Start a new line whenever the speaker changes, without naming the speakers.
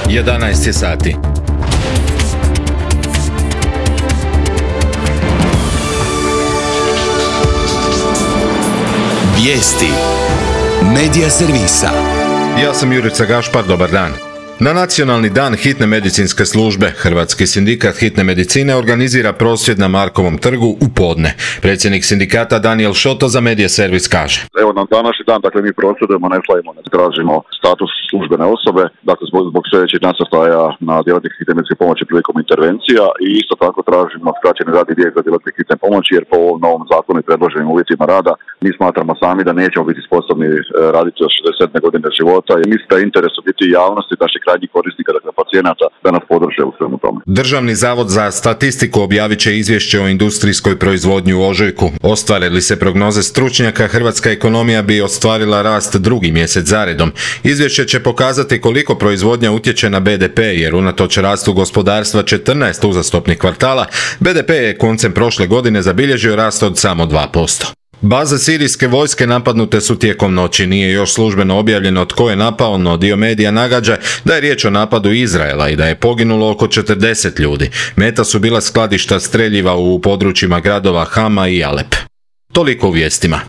11 je sati.
Vijesti Medija servisa.
Ja sam Jurica Gašpar, dobar dan. Na Nacionalni dan hitne medicinske službe Hrvatski sindikat hitne medicine organizira prosvjed na Markovom trgu u podne. Predsjednik sindikata Danijel Šoto za Medija servis kaže:
Evo na današnji dan, mi prosvjedujemo, ne slavimo, ne tražimo status službene osobe, zbog sljedećih nasrtaja na djelatnike hitne medicinske pomoći prilikom intervencija i isto tako tražimo skraćeni radni vijek za djelatnike hitne pomoći, jer po ovom novom zakonu i predloženim uvjetima rada mi smatramo sami da nećemo biti sposobni raditi od 67. godine života i mislim da je interes u biti javnosti, naših krajnjih korisnika, pacijenata, da nas podrže u svemu tome.
Državni zavod za statistiku objavit će izvješće o industrijskoj proizvodnji u ožujku. Ostvare li se prognoze stručnjaka, hrvatska ekonomija bi ostvarila rast drugi mjesec zaredom. Izvješće će pokazati koliko proizvodnja utječe na BDP, jer unatoč rastu gospodarstva 14 uzastopnih kvartala, BDP je koncem prošle godine zabilježio rast od samo 2%. Baze sirijske vojske napadnute su tijekom noći. Nije još službeno objavljeno tko je napao, no dio medija nagađa da je riječ o napadu Izraela i da je poginulo oko 40 ljudi. Meta su bila skladišta streljiva u područjima gradova Hama i Alep. Toliko u vijestima.